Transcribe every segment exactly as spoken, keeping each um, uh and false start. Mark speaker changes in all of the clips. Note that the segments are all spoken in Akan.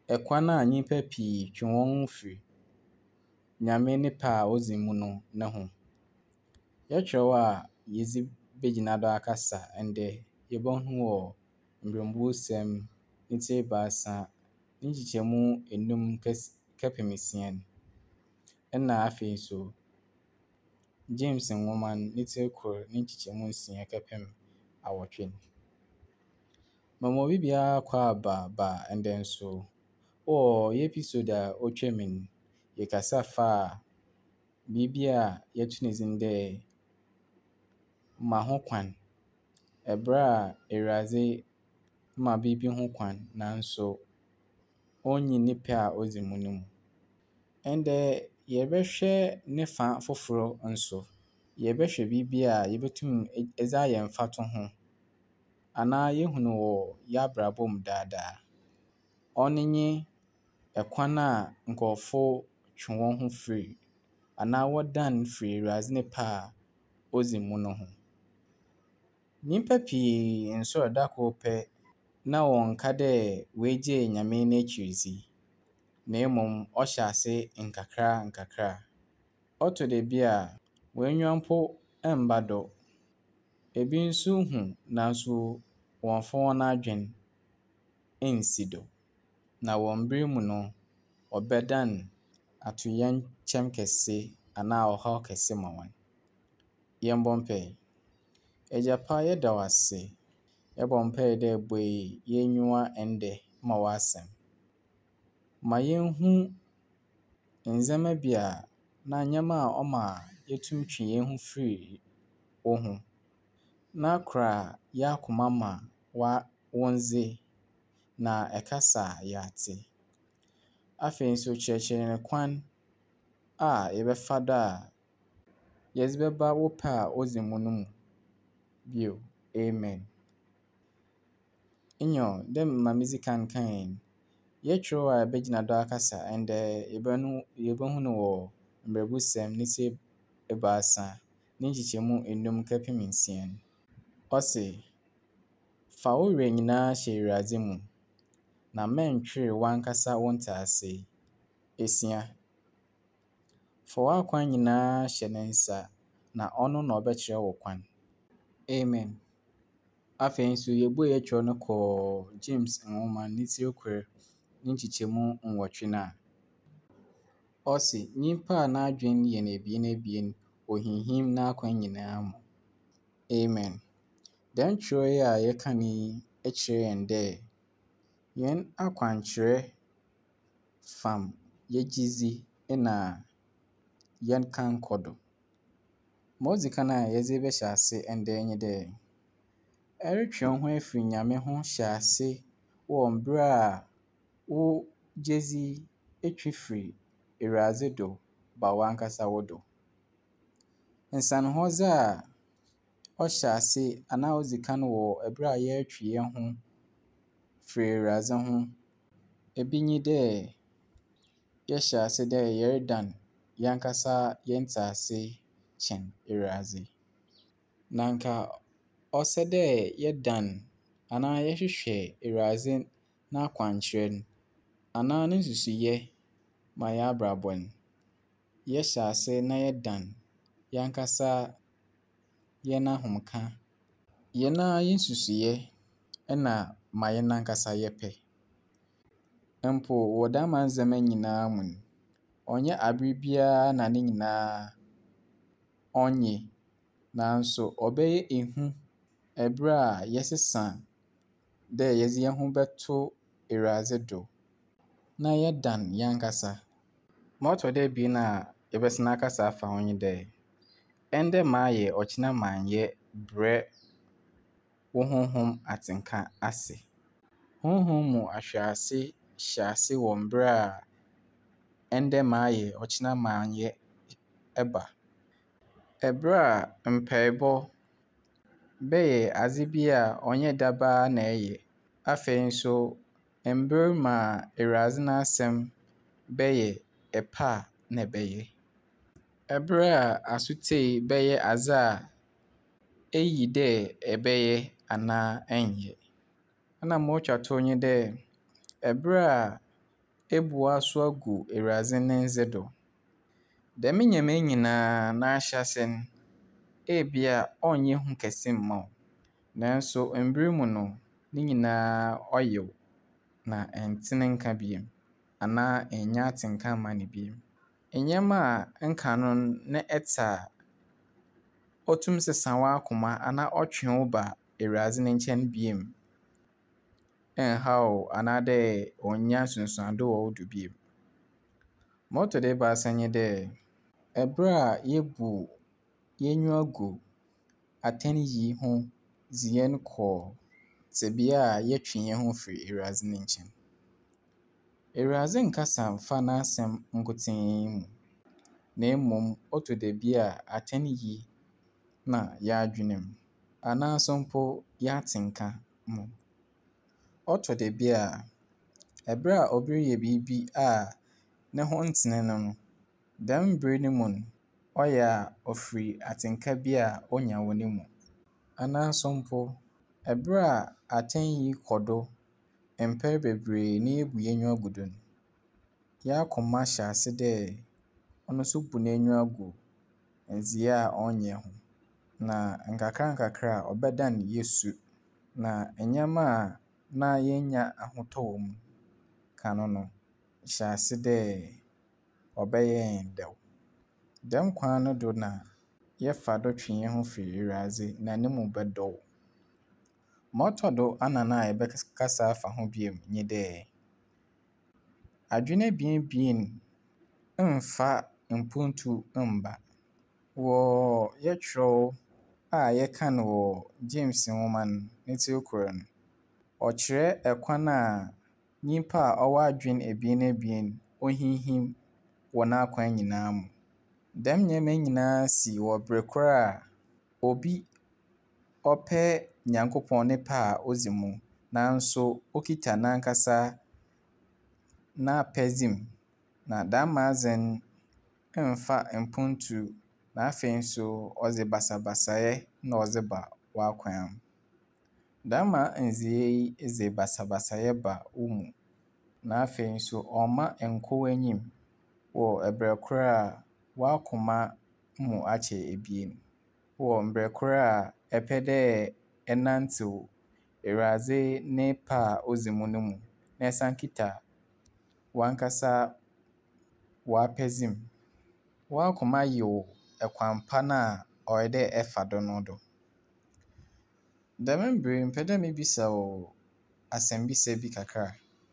Speaker 1: Ɛkwan a nnipa pii twe wɔn ho firi Nyame ne pɛ a odzi mu no ne ho. Yɛtwerɛ hɔ a yɛdze begyina do akasa ndɛ yɛbɛhu wɔ Mmrɛmbɔnsɛm ne ti ebiasa ne nkyekyɛmu enum kɛpem esia no. Ɛna afei nso James nwoma no ne ti kor ne nkyekyɛmu nsia kɛpem awɔtwe no. Ma biribiara akɔ aba ba ndɛ nso, wɔ yɛn episode a otwam no, yɛkasa faa biribi a yɛto no dzin dɛ ma ho kwan. Ɛberɛ a Ewurade ma biribi ho kwan nanso onnyi ne pɛ a odzi mu no mu. Ndɛ yɛbɛhwɛ ne fa fofor nso. Yɛbɛhwɛ biribi a yɛbetum edze ayɛ mfatoho anaa yehu no wɔ yɛn abrabɔ mu daadaa. Ɔno nye ɛkwan a nkorɔfo twe wɔn ho firi anaa wɔdan firi Ewurade ne pɛ a odzi mu no ho. Nyimpa pii nnsoɛr da kor pɛ na wɔnnka dɛ woegyee Nyame n'ekyidzi, na mmom ɔhyɛ ase nkakra nkakra. Ɔtɔ da bi a woenyi mpo mmba do. Ebi nso hu nanso wɔmmfa hɔn adwen nnsi do. Na wɔ mber mu no, ɔbɛdan atoyerɛnkyɛm kɛse anaa ɔhaw kɛse ma hɔn. Yɛmbɔ mpae. Egyapa yɛda wo ase. Yɛbɔ mpae dɛ buei yɛn enyiwa ndɛ ma w'asɛm. Ma yenhu ndzɛmba bi a na ndzɛmba a ɔma yetum twe hɛn ho firi wo ho, na kora yɛn akoma ma wa wo ndze na ɛkasa a yɛate. Afei nso kyerɛkyerɛ hɛn kwan a yɛbɛfa do a yɛdze bɛba wo pɛ a odzi mu no mu bio. Amen. Nyew, dɛ ma midzi kan kae no, yɛtwerɛ hɔ a yɛbegyina do akasa ndɛ yɛbɛnu yɛbɛhu no wɔ Mmrɛmbɔnsɛm ne ti ebiasa ne nkyekyɛmu enum kɛpem nsia no. Ɔse, fa wo werɛ nyinaa hyɛ Ewurade mu, na mɛntwer w'ankasa wo ntaase. Esia, fa w'akwan nyinaa hyɛ ne nsa na ɔno na ɔbɛkyerɛ wo kwan. Amen. Afei nso yɛbuei yɛtwerɛ no kɔɔ James nwoma ne ti kor ne nkyekyɛmu nwɔtwe no a, ɔse nyimpa a n'adwen yɛ no ebien ebien ohinhim n'akwan nyinaa mu. Amen. Dɛm kyerɛw yi a yɛka no yi kyerɛ hɛn dɛ hɛn akwankyerɛ fam yɛn gyedzi na yɛnka nkɔ do. Ma odzi kan a yɛdze bɛhyɛ ase ndɛ nye dɛ, ɛretwe wo ho efiri Nyame ho hyɛ ase wɔ mber a wo gyedzi etwe firi Ewurade do ba w'ankasa wo do. Nsanhodze a ɔhyɛ ase anaa odzi kan wɔ ber a yɛretwe hɛn ho firi Ewurade ho, ebi nye dɛ yɛhyɛ ase dɛ yɛredan yɛn ankasa yɛn ntaase kyɛn Ewurade. Na nka ɔsɛ dɛ yɛdan anaa yɛhwehwɛ Ewurade n'akwankyerɛ no anaa ne nsusuyɛ ma hɛn abrabɔ no, yɛhyɛ ase na yɛdan yɛn ankasa hɛn ahomka, hɛn ara hɛn nsusuyɛ na ma hɛn ankasa yɛpɛ. Mpo wɔ dɛm ndzɛmba nyinaa mu no, ɔnnyɛ aber biara na ne nyinaa ɔnye, nanso ɔbɛyɛ ehu ber a yɛsesa dɛ yɛdze hɛn ho bɛto Ewurade do na yɛdan hɛn ankasa. Ma ɔtɔ do ebien a yɛbɛsan akasa afa ho nye dɛ, ndɛ mayɛ ɔkyena mannyɛ brɛ wo honhom atsenka ase. Honhom mu ahwɛase hyɛ ase wɔ mber a ndɛ mayɛ ɔkyena mannyɛ ba. Ber a mpaebɔ bɛyɛ adze bi a ɔnnyɛ dabaa na ɛyɛ. Afei nso mber ma Ewurade n'asɛm bɛyɛ pɛ a na ɛbɛyɛ. Ber a asotsie bɛyɛ adze a eyi dɛ ɛbɛyɛ anaa ɛnnyɛ. Na ma otwa tow nye dɛ, ber a abua so agu Awurade ne nsa do. Dɛm nneɛma yi nyinaa n'ahyɛse no, ebia ɔnyɛ hu kɛse mma wo, nanso mmerɛ mu no, ne nyinaa ɔyew na ɛntene nka bio anaa ɛnnya atenka mma no bio. Nneɛma a nka no na ɛte a ɔtumi sesa w'akoma anaa ɔtwe wo ba Awurade ne nkyɛn bio ɛnha wo anaa dɛ ɔnnya nsonsuado wɔ wo do bio. Ma ɔtɔ do ebiasa nye dɛ, ɛberɛ a yɛbu yɛnyiwa gu atɛnyie ho dze yɛn kɔ tsebea a yɛtwe yɛn ho firi Awurade ne nkyɛn. Awurade nkasa mfa n'asɛm nkotsee mu, na mmom ɔtɔ da bi a atɛnyie na yɛadwene mu anaa so mpo yɛatenka mu. Ɔtɔ da bi a ɛberɛ a obi reyɛ biribi a ne ho ntsene no no, dɛm ber no mu no, ɔyɛ a ɔfiri atenka bi a onya wɔ ne mu. Anaa so mpo, ɛberɛ a atɛnyie kɔ do mper bebree na yɛbu yɛnyiwa gu do no, yɛakoma hyɛ ase dɛ ɔno so bu n'enyiwa gu ndzeyɛɛ a ɔnnyɛ ho, na nkakra nkakra a ɔbɛdan yɛsu, na nneɛma a na yɛnnya ahotɔ wɔ mu kan no, hyɛ ase dɛ ɔbɛyɛ hɛn dɛw. Dɛm kwan no do na yɛfa do twe hɛn ho firi Awurade na ne mu bɛdɔ wo. Ma ɔtɔ do anan a yɛbɛkasa afa ho bio nye dɛ, adwene ebien ebien mmfa mpontu mmba. Wɔ yɛtwerɛw a yɛka no wɔ James nwoma no ne tsir kor no, ɔkyerɛ ɛkwan a nyimpa a ɔwɔ adwene ebien ebien ohinhim wɔ n'akwan nyinaa mu. Dɛm nneɛma yi nyinaa si wɔ ber kor a obi ɔpɛ Nyankopɔn ne pɛ a odzi mu nanso okitsa n'ankasa n'apɛdze mu, na dɛm adze no mmfa mpontu na afei so ɔdze basabasayɛ na ɔdze ba w'akwan mu. Dɛm ndzeyɛɛ yi dze basabasayɛ ba wo mu, na afei so ɔmma ɛnnkɔ w'enyim wɔ ber kor a w'akoma mu akyɛ ebien, wɔ mber kor a ɛpɛ dɛ ɛnantsew Awurade ne pɛ a odzi mu no mu na ɛsan kita w'ankasa w'apɛdze mu. W'akoma yew ɛkwan pa no a ɔwɔ dɛ ɛfa do no do. Dɛm ber yi mepɛ dɛ mibisa wo asɛmbisa bi kakra.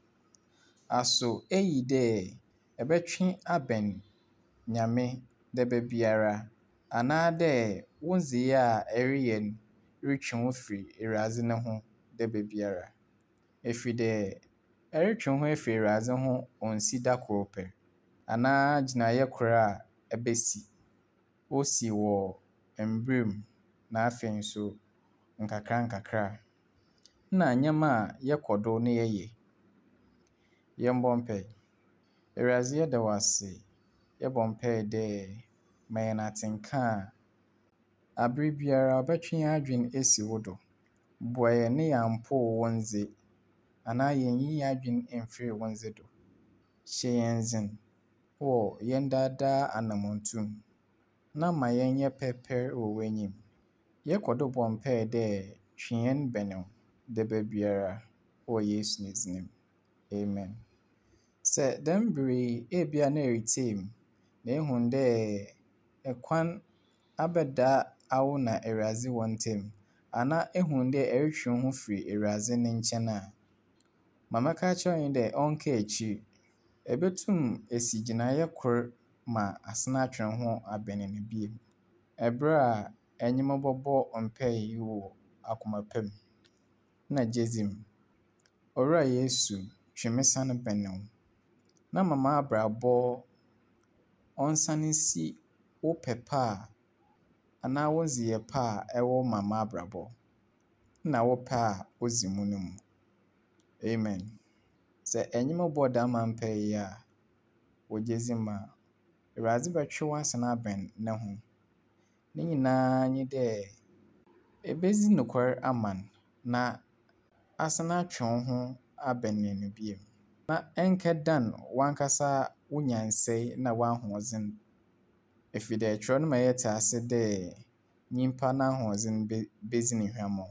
Speaker 1: Aso eyi dɛ ɛbɛtwe abɛn Nyame daba biara anaa dɛ wo ndzeyɛɛ a ɛreyɛ no retwe wo firi Awurade no ho daba biara? Efi dɛ ɛretwe wo ho efi Awurade ho onnsi da kor pɛ, anaa gyinaeɛ kor a ɛbɛsi. Osi wɔ mber mu na afei so nkakra nkakra, nna nneɛma a yɛkɔ do na yɛyɛ. Yɛmbɔ mpae. Awurade yɛda wo ase. Yɛbɔ mpae dɛ ma hɛn atenka a aber biara ɔbɛtwe hɛn adwene esi wo do. Boa hɛn na yɛampoow wo ndze anaa yennyi hɛn adwene mmfir wo ndze do. Hyɛ hɛn dzen wɔ hɛn daa daa anamɔntu mu, na ma yɛnyɛ pɛpɛr wɔ w'enyim. Yɛkɔ do bɔ mpae dɛ twe hɛn bɛn wo daba biara wɔ Yesu ne dzin mu. Amen. Sɛ dɛm ber yi ebia na eritsie me na ehu dɛ ɛkwan abɛda wo na Awurade hɔn ntamu, anaa ehu dɛ ɛretwe wo ho firi Awurade ne nkyɛn a, ma mɛka akyerɛ wo nye dɛ ɔnkaa ekyir. Ebetum esi gyinaeɛ kor ma asan atwe wo ho abɛn no bio. Ɛber a ɛnye me bɔbɔ mpae yi wɔ akoma pa mu, na gye dzi mu. Owura Yesu, twe me san bɛn wo, na ma m'abrabɔ ɔnsan nsi wo pɛ pa a anaa wo ndzeyɛɛ pa a ɛwɔ ma m'abrabɔ, na wo pɛ a odzi mu no mu. Amen. Sɛ ɛnye me bɔɔ dɛm mpae yi a, wɔ gye dzi mu a, Awurade bɛtwe wo asan abɛn ne ho. Ne nyinaa nye dɛ ebedzi nokwar ama no na asan atwe wo ho abɛn no bio. na ɛnkɛdan w'ankasa wo nyansae na w'ahoɔdzen. Ɛfiri dɛ kyerɛw no ma yɛte ase dɛ nyimpa n'ahoɔdzen be- bedzi no hwammɔ.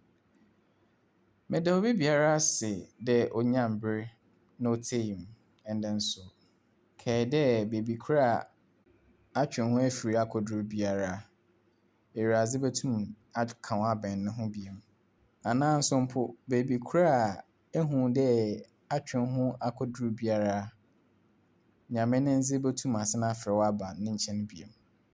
Speaker 1: Meda obi biara ase dɛ onyaa mber na otsie mu. Ɛndɛ nso, kae dɛ beebi kor a atwe ho efiri akɔdur biara, Ewuradze betum aka wo abɛn ne ho bio. Anaa nso mpo beebi kor a ehu dɛ atwe wo ho akɔdur biara, Nyame ne ndze botum asan afrɛ wo aba ne nkyɛn bio.